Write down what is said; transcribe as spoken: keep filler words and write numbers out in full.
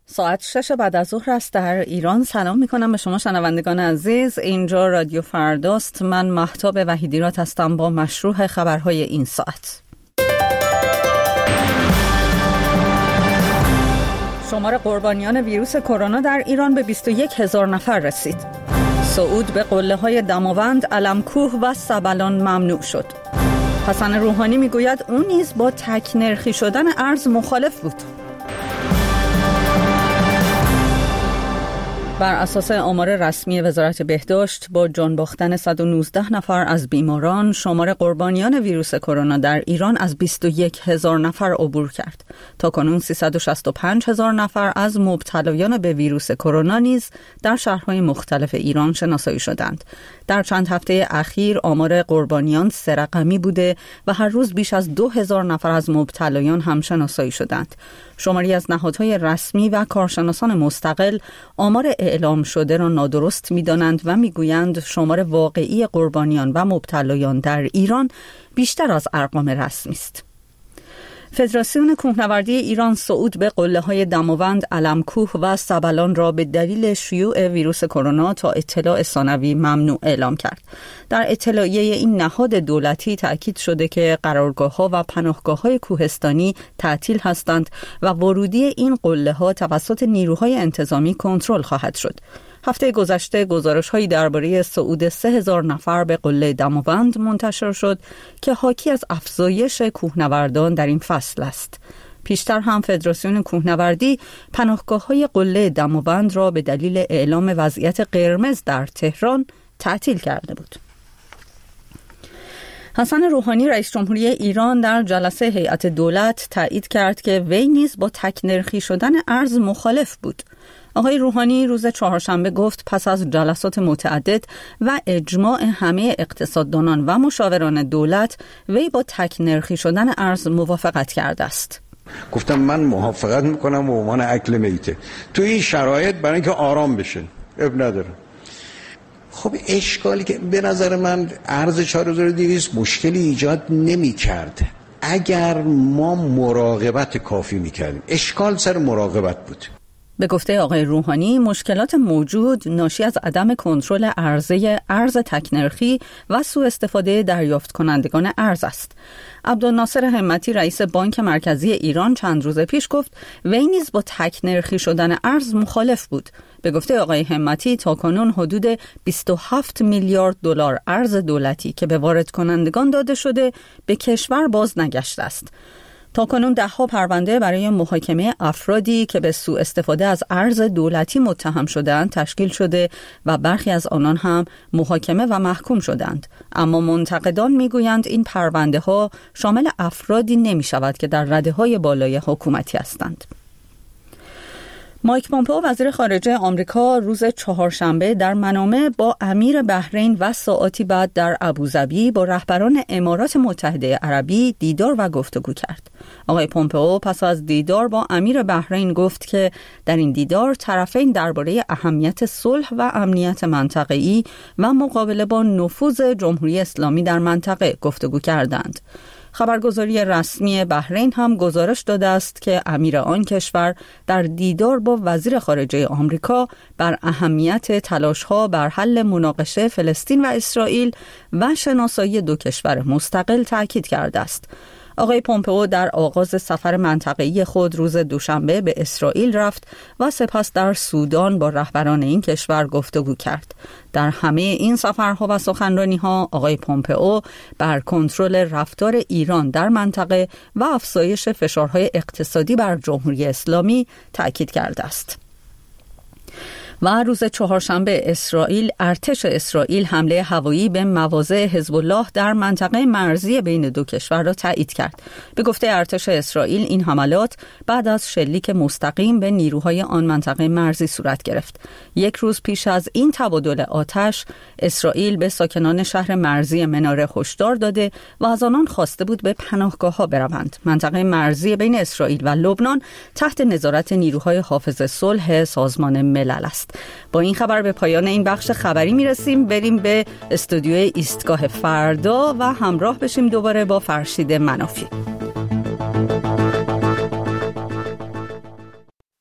ساعت شش بعد از ظهر است در ایران. سلام میکنم به شما شنوندگان عزیز. اینجا رادیو فرداست. من مهتاب وحیدیرات هستم با مشروع خبرهای این ساعت. شمار قربانیان ویروس کرونا در ایران به بیست و یک هزار نفر رسید. صعود به قله‌های دماوند، علم‌کوه و سبلان ممنوع شد. حسن روحانی میگوید اون نیز با تک نرخی شدن ارز مخالف بود. بر اساس آمار رسمی وزارت بهداشت، با جان باختن صد و نوزده نفر از بیماران، شمار قربانیان ویروس کرونا در ایران از بیست و یک هزار نفر عبور کرد. تاکنون سیصد و شصت و پنج هزار نفر از مبتلایان به ویروس کرونا نیز در شهرهای مختلف ایران شناسایی شدند. در چند هفته اخیر آمار قربانیان سه رقمی بوده و هر روز بیش از دو هزار نفر از مبتلایان هم شناسایی شدند. شماری از نهادهای رسمی و کارشناسان مستقل آمار اعلام شده را نادرست می‌دانند و می‌گویند شمار واقعی قربانیان و مبتلایان در ایران بیشتر از ارقام رسمی است. فدراسیون کوهنوردی ایران صعود به قله‌های دماوند، علم‌کوه و سبلان را به دلیل شیوع ویروس کرونا تا اطلاع ثانوی ممنوع اعلام کرد. در اطلاعیه این نهاد دولتی تأکید شده که قرارگاه‌ها و پناهگاه‌های کوهستانی تعطیل هستند و ورودی این قله‌ها توسط نیروهای انتظامی کنترل خواهد شد. هفته گذشته گزارش‌هایی درباره صعود سه هزار نفر به قله دماوند منتشر شد که حاکی از افزایش کوهنوردان در این فصل است. پیشتر هم فدراسیون کوهنوردی پناهگاه‌های قله دماوند را به دلیل اعلام وضعیت قرمز در تهران تعطیل کرده بود. حسن روحانی رئیس جمهوری ایران در جلسه هیئت دولت تایید کرد که وی نیز با تک نرخی شدن ارز مخالف بود. آقای روحانی روز چهارشنبه گفت پس از جلسات متعدد و اجماع همه اقتصاددانان و مشاوران دولت، وی با تک نرخی شدن ارز موافقت کرده است. گفتم من موافقت میکنم به عنوان اکل میته تو این شرایط برای اینکه آرام بشه. اب نداره. خب اشکالی که به نظر من ارز چهار هزار و دویست مشکلی ایجاد نمی کرد اگر ما مراقبت کافی میکردیم. اشکال سر مراقبت بود. به گفته آقای روحانی مشکلات موجود ناشی از عدم کنترل عرضه ارز تکنرخی و سوء استفاده دریافت کنندگان ارز است. عبدالناصر همتی رئیس بانک مرکزی ایران چند روز پیش گفت وی نیز با تکنرخی شدن ارز مخالف بود. به گفته آقای همتی تاکنون حدود بیست و هفت میلیارد دلار ارز دولتی که به وارد کنندگان داده شده به کشور باز نگشته است. تاکنون ده ها پرونده برای محاکمه افرادی که به سوء استفاده از ارز دولتی متهم شدند تشکیل شده و برخی از آنان هم محاکمه و محکوم شدند. اما منتقدان میگویند این پرونده ها شامل افرادی نمی شود که در رده های بالای حکومتی هستند. مایک پومپئو وزیر خارجه آمریکا روز چهارشنبه در منامه با امیر بحرین و ساعاتی بعد در ابوظبی با رهبران امارات متحده عربی دیدار و گفتگو کرد. آقای پومپئو پس از دیدار با امیر بحرین گفت که در این دیدار طرفین درباره اهمیت صلح و امنیت منطقه‌ای و مقابله با نفوذ جمهوری اسلامی در منطقه گفتگو کردند. خبرگزاری رسمی بحرین هم گزارش داده است که امیر آن کشور در دیدار با وزیر خارجه آمریکا بر اهمیت تلاش‌ها بر حل مناقشه فلسطین و اسرائیل و شناسایی دو کشور مستقل تاکید کرده است. آقای پومپئو در آغاز سفر منطقه‌ای خود روز دوشنبه به اسرائیل رفت و سپس در سودان با رهبران این کشور گفتگو کرد. در همه این سفرها و سخنرانی‌ها آقای پومپئو بر کنترل رفتار ایران در منطقه و افزایش فشارهای اقتصادی بر جمهوری اسلامی تأکید کرده است. و روز چهارشنبه اسرائیل ارتش اسرائیل حمله هوایی به مواضع حزب الله در منطقه مرزی بین دو کشور را تایید کرد. به گفته ارتش اسرائیل این حملات بعد از شلیک مستقیم به نیروهای آن منطقه مرزی صورت گرفت. یک روز پیش از این تبادل آتش، اسرائیل به ساکنان شهر مرزی مناره هشدار داده و از آنان خواسته بود به پناهگاه‌ها بروند. منطقه مرزی بین اسرائیل و لبنان تحت نظارت نیروهای حافظ صلح سازمان ملل است. با این خبر به پایان این بخش خبری میرسیم. بریم به استودیوی ایستگاه فردا و همراه بشیم دوباره با فرشید منافی.